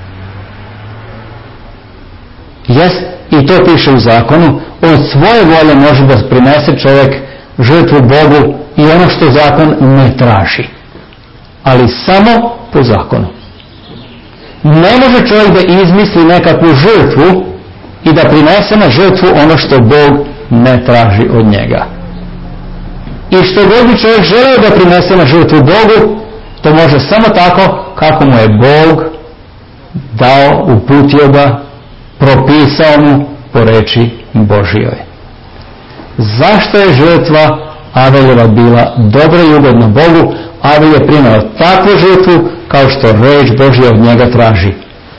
Jest, i to piše u zakonu, od svoje volje može da prinese čovjek žrtvu Bogu i ono što zakon ne traži. Ali samo po zakonu. Ne može čovjek da izmisli nekakvu žrtvu i da prinese na žrtvu ono što Bog ne traži od njega. I što god bi čovjek želeo da prinese na žrtvu Bogu, to može samo tako kako mu je Bog dao, uputio ga, propisao mu po reči Božijoj. Zašto je žrtva Abeljeva bila dobra i ugodna Bogu? Abel je prineo takvu žrtvu kao što reč Božja od njega traži.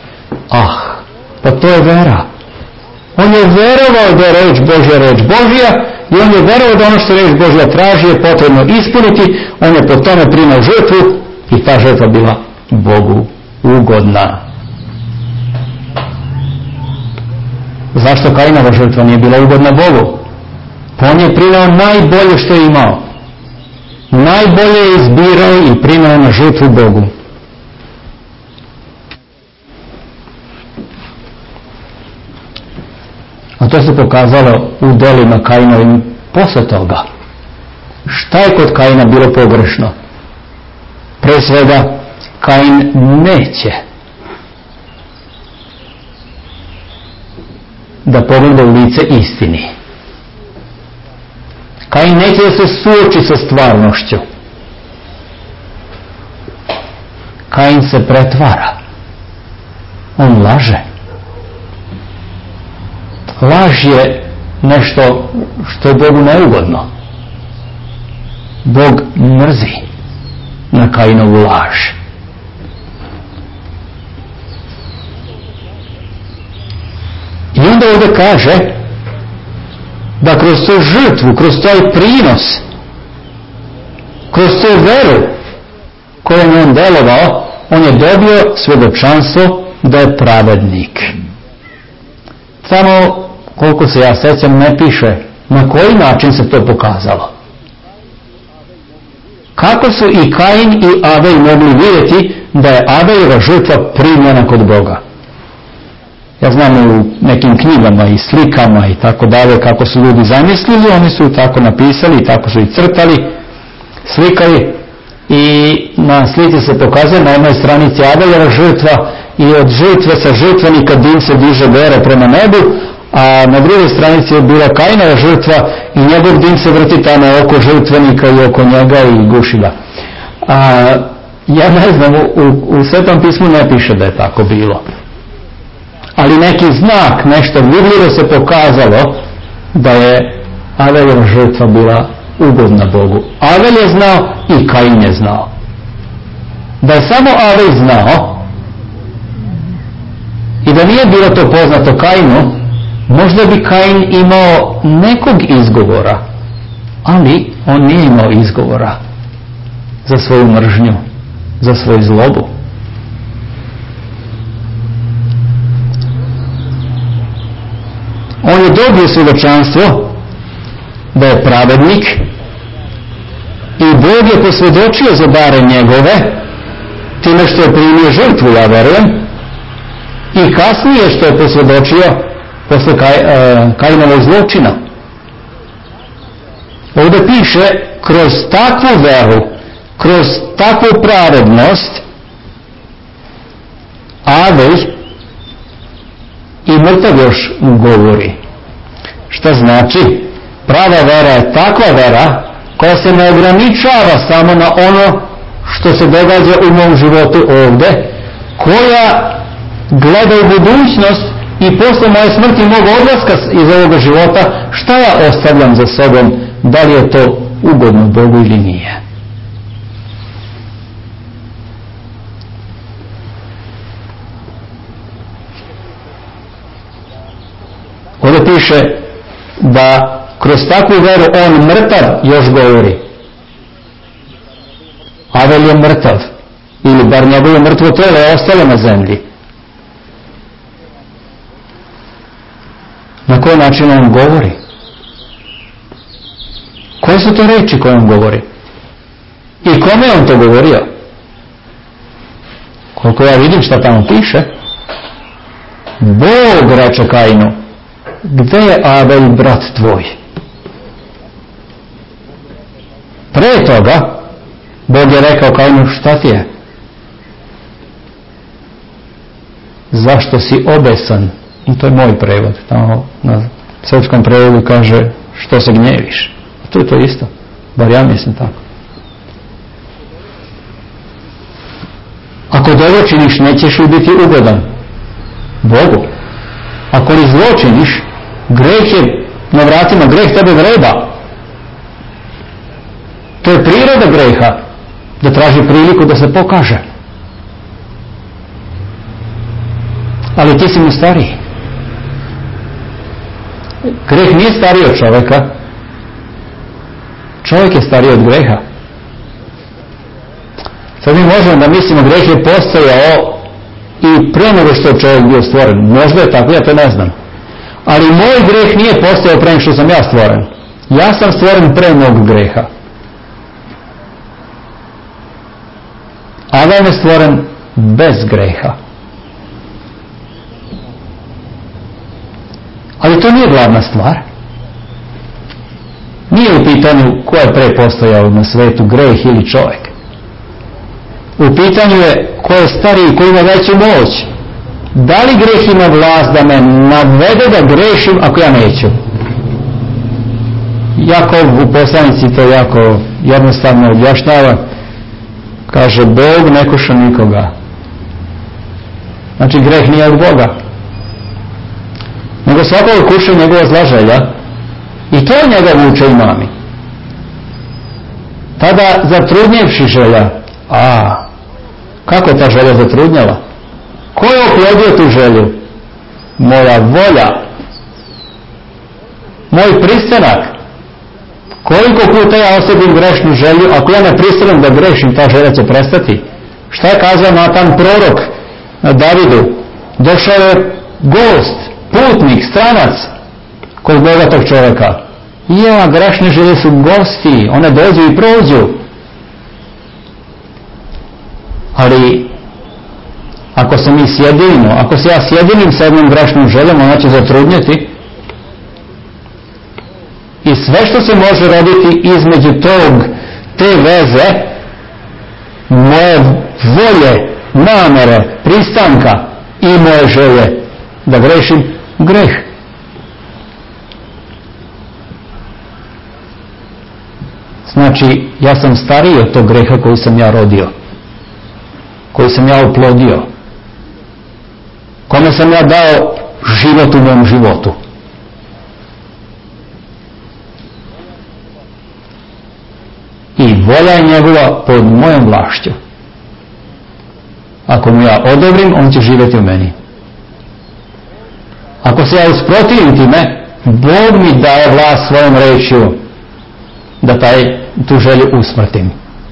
Pa to je vera. On je verovao da je reč Božja i on je verovao da ono što reč Božja traži je potrebno ispuniti. On je po tome prineo žrtvu i ta žrtva bila Bogu ugodna. Zašto Kainova žrtva nije bila ugodna Bogu? Pa on je prineo najbolje što je imao. Najbolje je izbirao i prineo na žrtvu Bogu. A to se pokazalo u delima Kainovim posle toga. Šta je kod Kaina bilo pogrešno? Pre svega, Kain neće da pogleda u lice istini. Kain neće da se suoči sa stvarnošću. Kain se pretvara. On laže. Laž je nešto što je Bogu neugodno. Bog mrzi na Kainovu laž. I onda ovdje kaže da kroz tu žrtvu, kroz taj prinos, kroz tu veru kojom je on delovao, on je dobio svjedočanstvo da je pravednik. Samo, koliko se ja sjećam, ne piše na koji način se to pokazalo. Kako su i Kain i Abel mogli vidjeti da je Abeljeva žrtva primljena kod Boga? Ja znam u nekim knjigama i slikama i tako dalje kako su ljudi zamislili, oni su tako napisali i tako su i crtali. slikali i na slici se pokazuje na jednoj stranici Abeljeva žrtva i od žrtve sa žrtvenika dim se diže gore prema nebu, a na drugoj stranici je bila Kainova žrtva i njegov dim se vrti tamo oko žrtvenika i oko njega i guši ga. Ja ne znam, u Svetom pismu ne piše da je tako bilo. Ali neki znak, nešto vidljivo se pokazalo da je Abeljeva žrtva bila ugodna Bogu. Abel je znao i Kain je znao. Da je samo Abel znao i da nije bilo to poznato Kainu, možda bi Kain imao nekog izgovora, ali on nije imao izgovora za svoju mržnju, za svoju zlobu. On je dobio svjedočanstvo da je pravednik i Bog je posvjedočio za dare njegove time što je primio žrtvu, ja verujem, i kasnije što je posvjedočio posle Kainovog zločina. Ovdje piše, kroz takvu veru, kroz takvu pravednost Abel i mrtav još govori. Šta znači? Prava vera je takva vera koja se ne ograničava samo na ono što se događa u mom životu ovdje, koja gleda u budućnost i posle moje smrti i mog odlaska iz ovoga života, šta ja ostavljam za sobom, da li je to ugodno Bogu ili nije. Ovdje piše da kroz takvu veru on mrtav još govori. Abel je mrtav, ili bar njegovo mrtvo telo je ostalo na zemlji. Na koji način on govori? Koje su to reči koje on govori? I kome on to govorio? Koliko ja vidim šta tamo piše, Bog reče Kainu, gde je Abel brat tvoj? Pre toga Bog je rekao Kainu, šta ti je? Zašto si obesan? I to je moj prevod. Tamo na srpskom prevodu kaže, što se gnjeviš? A to je to isto. Bar ja mislim tako. Ako dobro činiš, nećeš li biti ugodan Bogu? Ako li zlo činiš, greh je na vratima, greh tebe vreba. To je priroda greha, da traži priliku da se pokaže. Ali ti si mu stariji. Greh nije stariji od čovjeka. Čovjek je stariji od greha. Sad mi možemo da mislimo greh je postojao i pre nego što je čovjek bio stvoren. Možda je tako, ja to ne znam. Ali moj greh nije postojao pre nego što sam ja stvoren. Ja sam stvoren pre mog greha. Adam je stvoren bez greha. Ali to nije glavna stvar. Nije u pitanju ko je pre postojao na svetu, greh ili čovjek. U pitanju je ko je stariji, ko ima veću moć. Da li greh ima vlast da me navede da grešim ako ja neću? Jakov u poslanici to jako jednostavno objašnjava. Kaže, Bog ne kuša nikoga. Znači, greh nije od Boga. Nego svakog kuša njegova zla želja i to njega vuče i mami. Tada zatrudnjevši želja, kako je ta želja zatrudnjala? Ko je oplodio tu želju? Moja volja, moj pristanak. Koliko puta ja osetim grešnu želju, ako ja ne pristanem da grešim, ta želja će prestati. Šta je kazao Natan prorok Davidu? Došao je gost, putnik, stranac kod bogatog čovjeka. Grešne želje su gosti, one dođu i prođu. Ali ako se mi sjedinimo, ako se ja sjedinim sa jednom grešnom željom, ona će zatrudnjeti. I sve što se može roditi između tog te veze, moje volje, namere, pristanka i moje želje da grešim, greh. Znači, ja sam stariji od tog greha koji sam ja rodio, koji sam ja oplodio, kome sam ja dao život u mom životu. I volja je njegova pod mojom vlašću. Ako mu ja odobrim, on će živjeti u meni. Ako se ja usprotivim time, Bog mi daje vlast svojom rečju da tu želju usmrtim.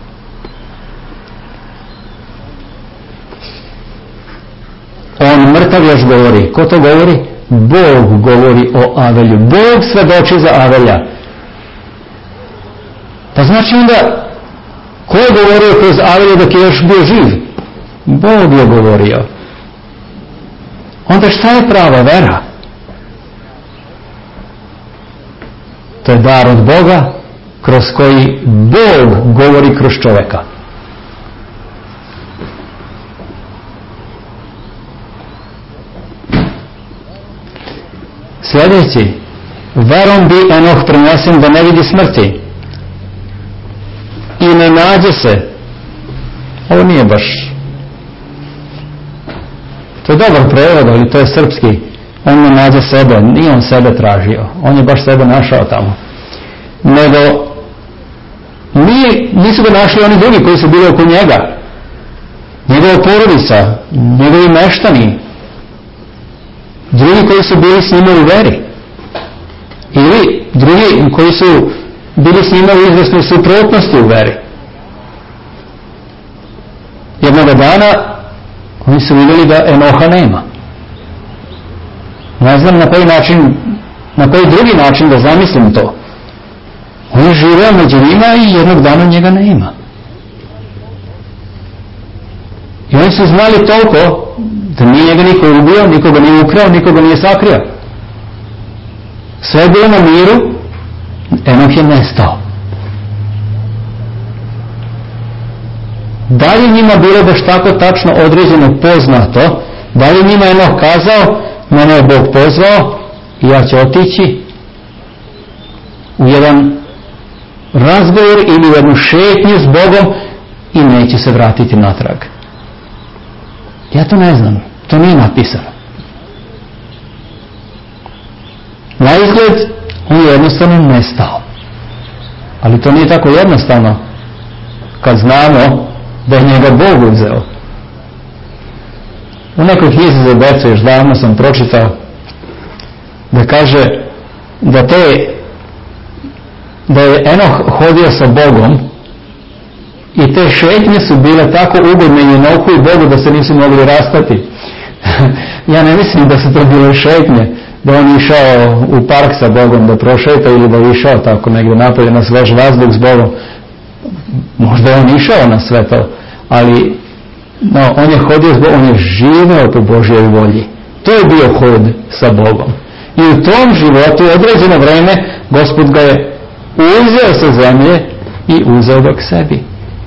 On mrtav još govori. Ko to govori? Bog govori o Avelju. Bog svedoči za Avelja. Pa znači onda, ko je govorio kroz Avelja dok je još bio živ? Bog je govorio. Onda šta je prava vera? To je dar od Boga kroz koji Bog govori kroz čovjeka. Sljedeći, verom bi Enoh prenesen da ne vidi smrti i ne nađe se. Ovo nije baš, to je dobar prevod, ali to je srpski. On ne nađe sebe, nije on sebe tražio, on je baš sebe našao tamo. Nego nisu ga našli oni drugi koji su bili oko njega, njegova porodica, njegovi meštani, drugi koji su bili s njima u veri, ili drugi koji su bili s njima u izvesnoj suprotnosti u veri. Jednoga dana oni su vidjeli da Enoha nema. Ne znam na koji način, na koji drugi način da zamislim to. On je živeo među njima i jednog dana njega nema. I oni su znali toliko da nije njega niko ubio, nikoga nije ukrao, nikoga nije sakrio. Sve je bilo na miru, Enoh je nestao. Da li njima bilo baš tako tačno određeno, poznato, da li njima Enoh kazao, mene je Bog pozvao i ja ću otići u jedan razgovor ili u jednu šetnju s Bogom i neće se vratiti natrag? Ja to ne znam, to nije napisano. Na izgled on je jednostavno nestao, ali to nije tako jednostavno kad znamo da je njega Bog uzeo. U nekoj knjizi za djecu još davno sam pročitao da kaže da je Enoh hodio sa Bogom i te šetnje su bile tako ugodne i Enohu i Bogu da se nisu mogli rastati. Ja ne mislim da su to bile šetnje, da on išao u park sa Bogom da prošeta ili da išao tako negdje napolje na svež vazduh s Bogom. Možda je on išao na sve to, ali on je hodio s Bogom, on je živeo po Božjoj volji. To je bio hod sa Bogom. I u tom životu određeno vreme Gospod ga je uzeo sa zemlje i uzeo ga k sebi.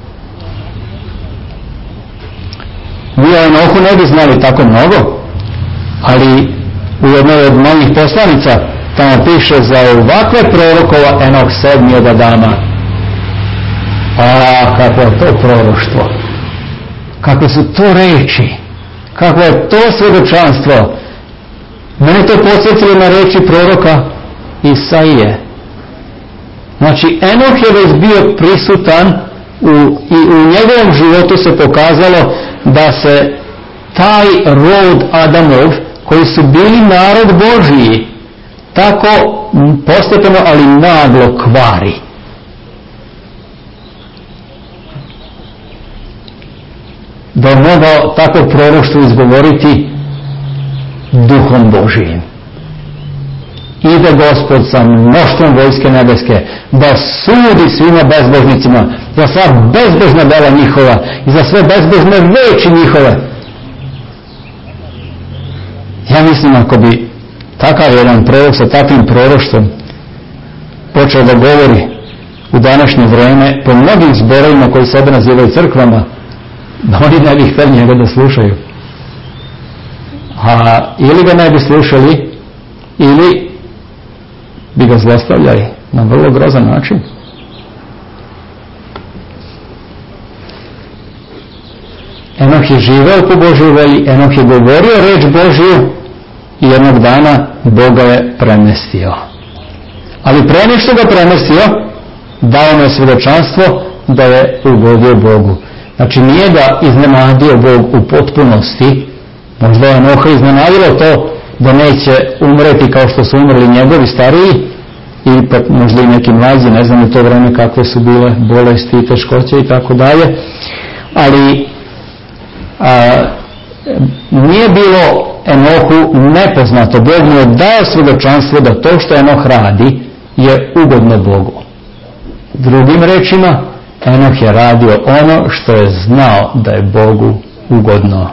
Mi o Enohu ne bi znali tako mnogo, ali u jednoj od manjih poslanica tamo piše za ovakve prorokova Enoh 7 od Adama. A kako je to proroštvo, kakve su to reči, kakvo je to svjedočanstvo. Mene to podsjetilo na reči proroka Isaije. Znači Enoh je već bio prisutan i u njegovom životu se pokazalo da se taj rod Adamov koji su bili narod Božiji tako postepeno ali naglo kvari. Da je mogao tako proroštvo izgovoriti Duhom Božijim. Ide Gospod sa mnoštvom vojske nebeske da sudi svima bezbožnicima za sva bezbožna dela njihova i za sve bezbožne reči njihove. Ja mislim ako bi takav jedan prorok sa takvim proroštvom počeo da govori u u današnje vrijeme po mnogim zborovima koji sebe nazivaju crkvama, da oni ne bi htjeli njega da slušaju. A ili ga ne bi slušali, ili bi ga zlostavljali na vrlo grozan način. Enoh je živeo po Božjoj volji, Enoh je govorio reč Božju i jednog dana Boga je premestio. Ali pre nego što ga premestio, dao mu je svjedočanstvo da je ugodio Bogu. Znači nije da iznenadio Bog u potpunosti, možda je Enoha iznenadilo to da neće umreti kao što su umrli njegovi stariji, ili pa možda i neki mlađi, ne znam u to vreme kakve su bile bolesti i teškoće i tako dalje, ali nije bilo Enohu nepoznato. Bog mu je dao svjedočanstvo da to što Enoh radi je ugodno Bogu. Drugim rečima, Enoh je radio ono što je znao da je Bogu ugodno.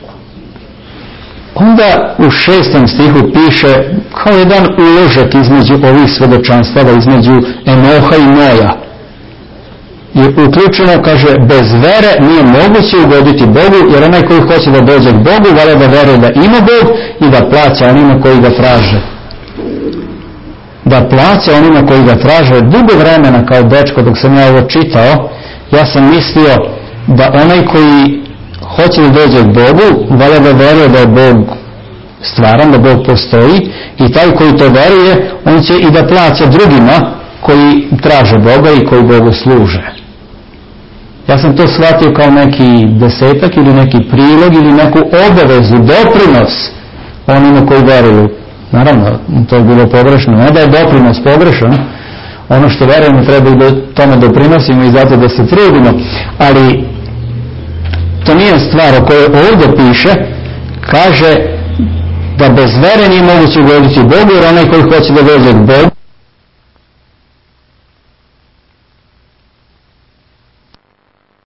Onda u 6. stihu piše kao jedan uložak između ovih svjedočanstava, između Enoha i Noja. Je uključeno, kaže, bez vere nije moguće ugoditi Bogu, jer onaj koji hoće da dođe k Bogu, valja da veruje da ima Bog i da plaća onima koji ga traže. Da plaća onima koji ga traže. Dugo vremena kao dečko, dok sam ja ovo čitao, ja sam mislio da onaj koji hoće da dođe k Bogu, valja da veruje da je Bog stvaran, da Bog postoji, i taj koji to veruje, on će i da plaća drugima koji traže Boga i koji Bogu služe. Ja sam to shvatio kao neki desetak ili neki prilog ili neku obavezu, doprinos onima koji veruju. Naravno, to je bilo pogrešno. Ne da je doprinos pogrešan, ono što verujemo treba i da tome doprinosimo i zato da se trudimo, ali to nije stvar o kojoj ovdje piše. Kaže da bez vere nije moguće ugoditi Bogu, jer onaj koji hoće da dođe k Bogu